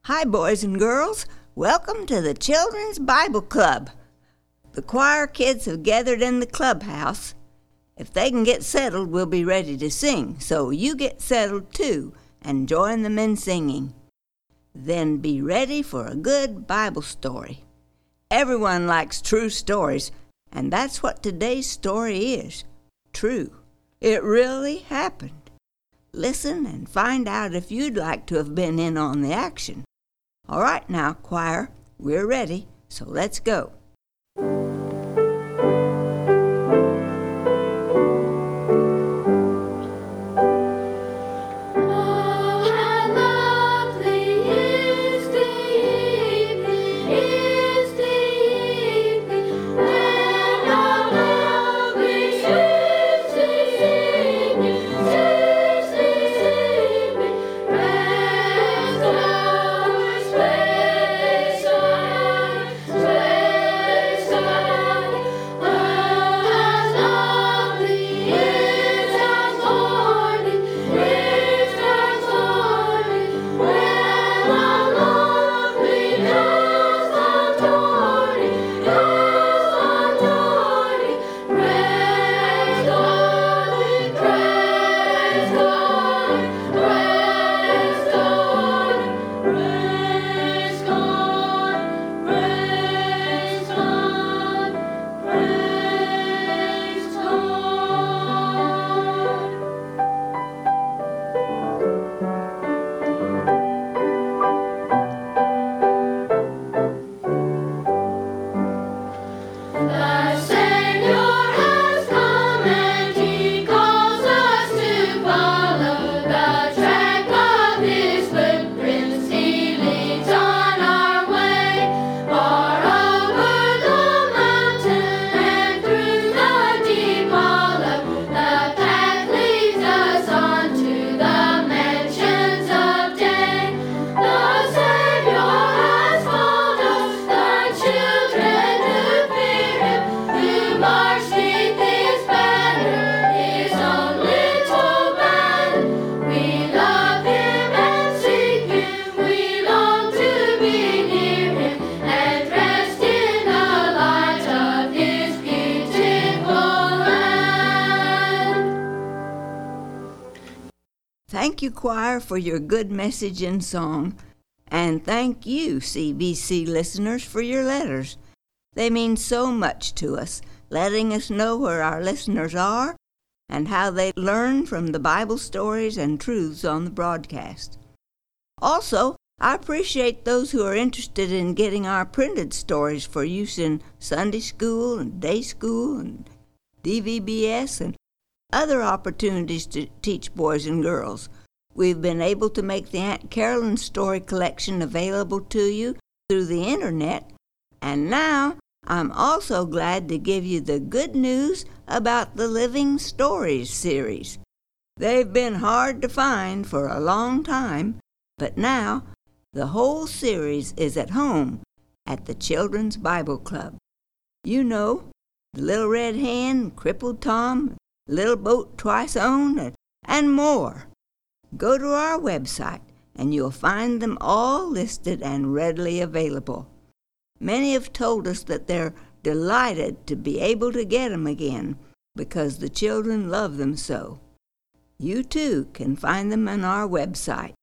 Hi, boys and girls. Welcome to the Children's Bible Club. The choir kids have gathered in the clubhouse. If they can get settled, we'll be ready to sing. So you get settled too and join them in singing. Then be ready for a good Bible story. Everyone likes true stories, and that's what today's story is. True. It really happened. Listen and find out if you'd like to have been in on the action. All right now, choir, we're ready, so let's go. Thank you, choir, for your good message and song. And thank you, CBC listeners, for your letters. They mean so much to us, letting us know where our listeners are and how they learn from the Bible stories and truths on the broadcast. Also, I appreciate those who are interested in getting our printed stories for use in Sunday school and day school and DVBS and other opportunities to teach boys and girls. We've been able to make the Aunt Carolyn story collection available to you through the internet, and now I'm also glad to give you the good news about the Living Stories series. They've been hard to find for a long time, but now the whole series is at home at the Children's Bible Club. You know, the Little Red Hen, Crippled Tom, Little Boat Twice Owned, and more. Go to our website and you'll find them all listed and readily available. Many have told us that they're delighted to be able to get them again because the children love them so. You too can find them on our website,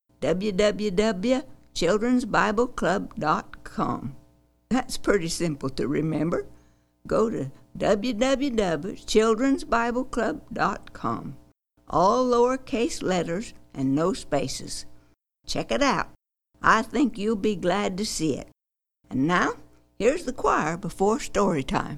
www.childrensbibleclub.com. That's pretty simple to remember. Go to www.childrensbibleclub.com. All lowercase letters and no spaces. Check it out. I think you'll be glad to see it. And now, here's the choir before story time.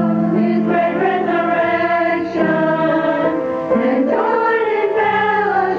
And join in fellowship.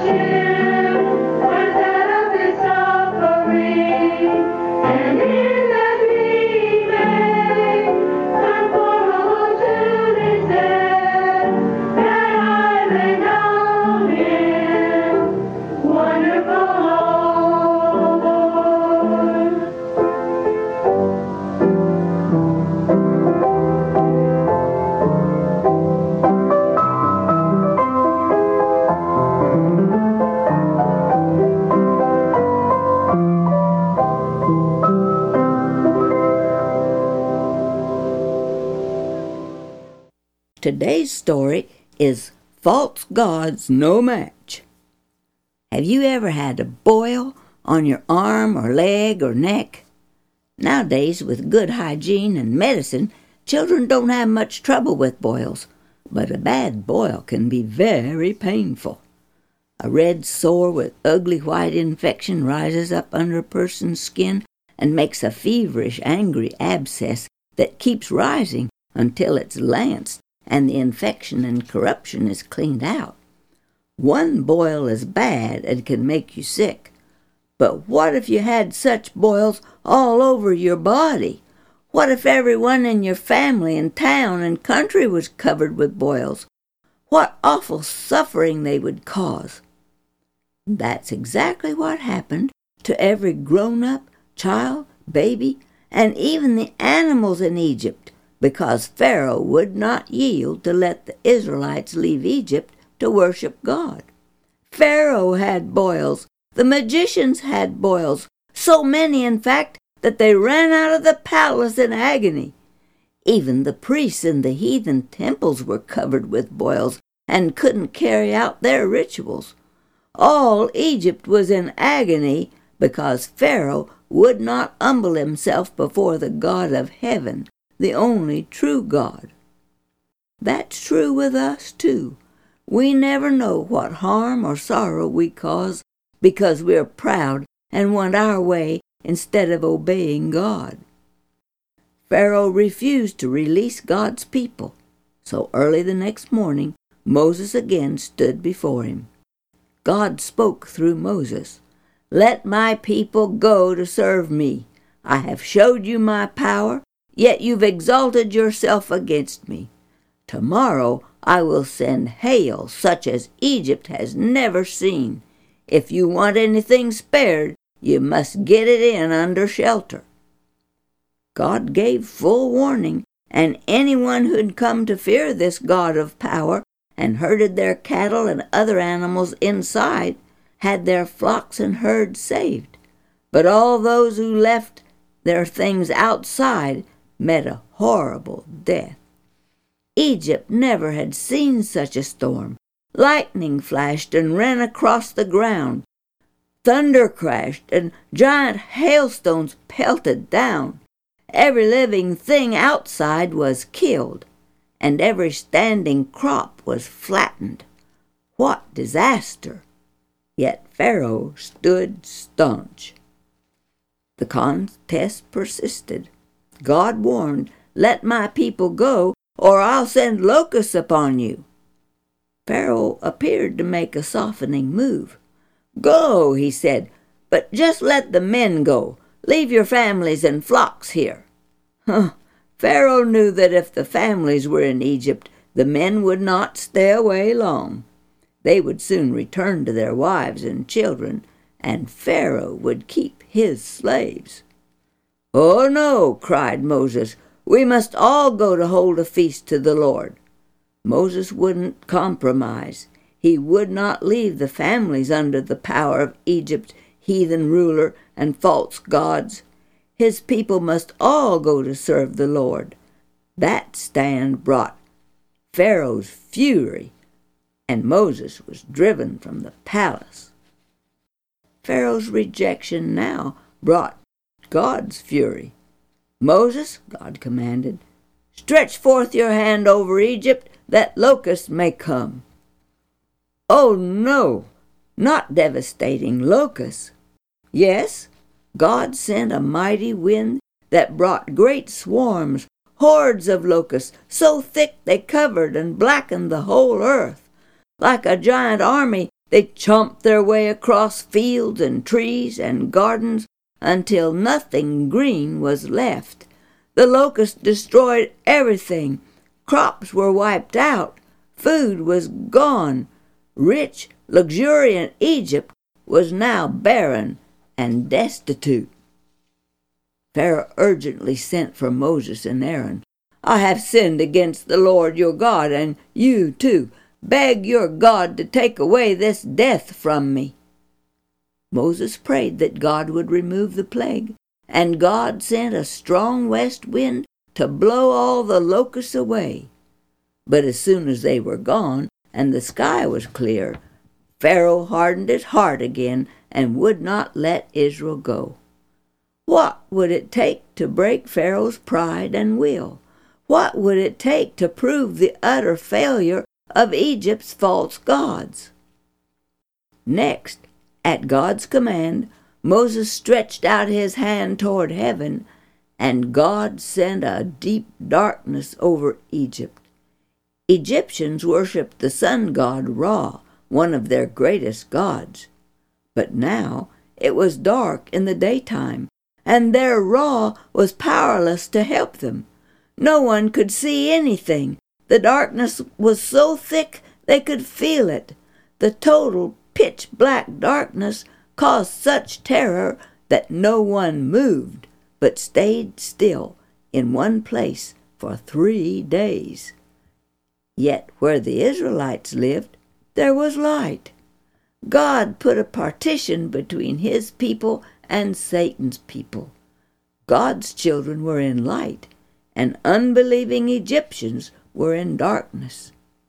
Today's story is False Gods No Match. Have you ever had a boil on your arm or leg or neck? Nowadays, with good hygiene and medicine, children don't have much trouble with boils, but a bad boil can be very painful. A red sore with ugly white infection rises up under a person's skin and makes a feverish, angry abscess that keeps rising until it's lanced and the infection and corruption is cleaned out. One boil is bad and can make you sick. But what if you had such boils all over your body? What if everyone in your family and town and country was covered with boils? What awful suffering they would cause. That's exactly what happened to every grown-up, child, baby, and even the animals in Egypt, because Pharaoh would not yield to let the Israelites leave Egypt to worship God. Pharaoh had boils. The magicians had boils, so many, in fact, that they ran out of the palace in agony. Even the priests in the heathen temples were covered with boils and couldn't carry out their rituals. All Egypt was in agony because Pharaoh would not humble himself before the God of heaven, the only true God. That's true with us, too. We never know what harm or sorrow we cause because we're proud and want our way instead of obeying God. Pharaoh refused to release God's people, so early the next morning, Moses again stood before him. God spoke through Moses. "Let my people go to serve me. I have showed you my power, yet you've exalted yourself against me. Tomorrow I will send hail such as Egypt has never seen. If you want anything spared, you must get it in under shelter." God gave full warning, and anyone who'd come to fear this God of power and herded their cattle and other animals inside had their flocks and herds saved. But all those who left their things outside met a horrible death. Egypt never had seen such a storm. Lightning flashed and ran across the ground. Thunder crashed and giant hailstones pelted down. Every living thing outside was killed, and every standing crop was flattened. What disaster! Yet Pharaoh stood staunch. The contest persisted. God warned, "Let my people go, or I'll send locusts upon you." Pharaoh appeared to make a softening move. "Go," he said, "but just let the men go. Leave your families and flocks here." Pharaoh knew that if the families were in Egypt, the men would not stay away long. They would soon return to their wives and children, and Pharaoh would keep his slaves. "Oh no," cried Moses, "we must all go to hold a feast to the Lord." Moses wouldn't compromise. He would not leave the families under the power of Egypt's heathen ruler and false gods. His people must all go to serve the Lord. That stand brought Pharaoh's fury, and Moses was driven from the palace. Pharaoh's rejection now brought God's fury. "Moses," God commanded, "stretch forth your hand over Egypt, that locusts may come." Oh no, not devastating locusts. Yes, God sent a mighty wind that brought great swarms, hordes of locusts, so thick they covered and blackened the whole earth. Like a giant army, they chomped their way across fields and trees and gardens until nothing green was left. The locusts destroyed everything. Crops were wiped out. Food was gone. Rich, luxuriant Egypt was now barren and destitute. Pharaoh urgently sent for Moses and Aaron. "I have sinned against the Lord your God, and you too. Beg your God to take away this death from me." Moses prayed that God would remove the plague, and God sent a strong west wind to blow all the locusts away. But as soon as they were gone and the sky was clear, Pharaoh hardened his heart again and would not let Israel go. What would it take to break Pharaoh's pride and will? What would it take to prove the utter failure of Egypt's false gods? Next, at God's command, Moses stretched out his hand toward heaven, and God sent a deep darkness over Egypt. Egyptians worshipped the sun god Ra, one of their greatest gods. But now it was dark in the daytime, and their Ra was powerless to help them. No one could see anything. The darkness was so thick they could feel it. The total pitch-black darkness caused such terror that no one moved, but stayed still in one place for 3 days. Yet where the Israelites lived, there was light. God put a partition between his people and Satan's people. God's children were in light, and unbelieving Egyptians were in darkness.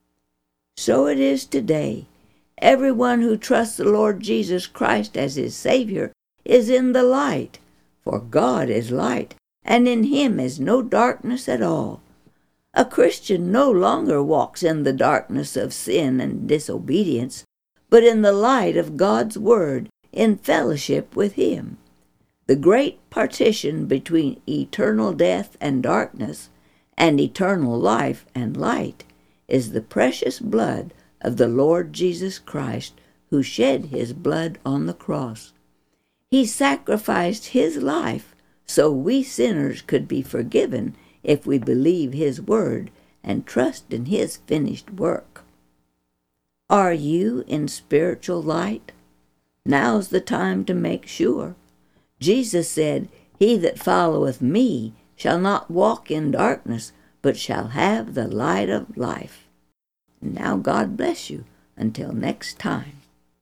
So it is today. Everyone who trusts the Lord Jesus Christ as his Savior is in the light, for God is light, and in him is no darkness at all. A Christian no longer walks in the darkness of sin and disobedience, but in the light of God's Word, in fellowship with him. The great partition between eternal death and darkness and eternal life and light is the precious blood of the Lord Jesus Christ, who shed his blood on the cross. He sacrificed his life so we sinners could be forgiven if we believe his word and trust in his finished work. Are you in spiritual light? Now's the time to make sure. Jesus said, "He that followeth me shall not walk in darkness, but shall have the light of life." Now God bless you. Until next time.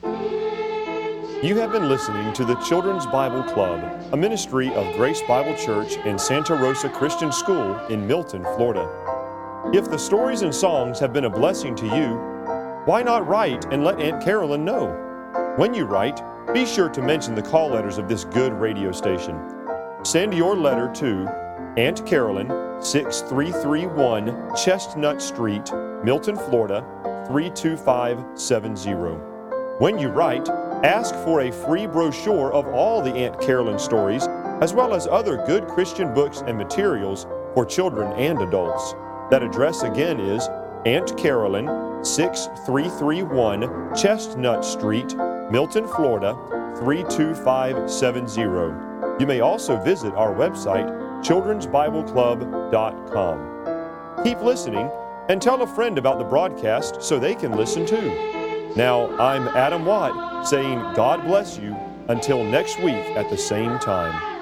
You have been listening to the Children's Bible Club, a ministry of Grace Bible Church in Santa Rosa Christian School in Milton, Florida. If the stories and songs have been a blessing to you, why not write and let Aunt Carolyn know? When you write, be sure to mention the call letters of this good radio station. Send your letter to Aunt Carolyn, 6331 Chestnut Street, Milton, Florida, 32570. When you write, ask for a free brochure of all the Aunt Carolyn stories, as well as other good Christian books and materials for children and adults. That address again is Aunt Carolyn, 6331 Chestnut Street, Milton, Florida, 32570. You may also visit our website, childrensbibleclub.com. Keep listening and tell a friend about the broadcast so they can listen too. Now, I'm Adam Watt saying God bless you until next week at the same time.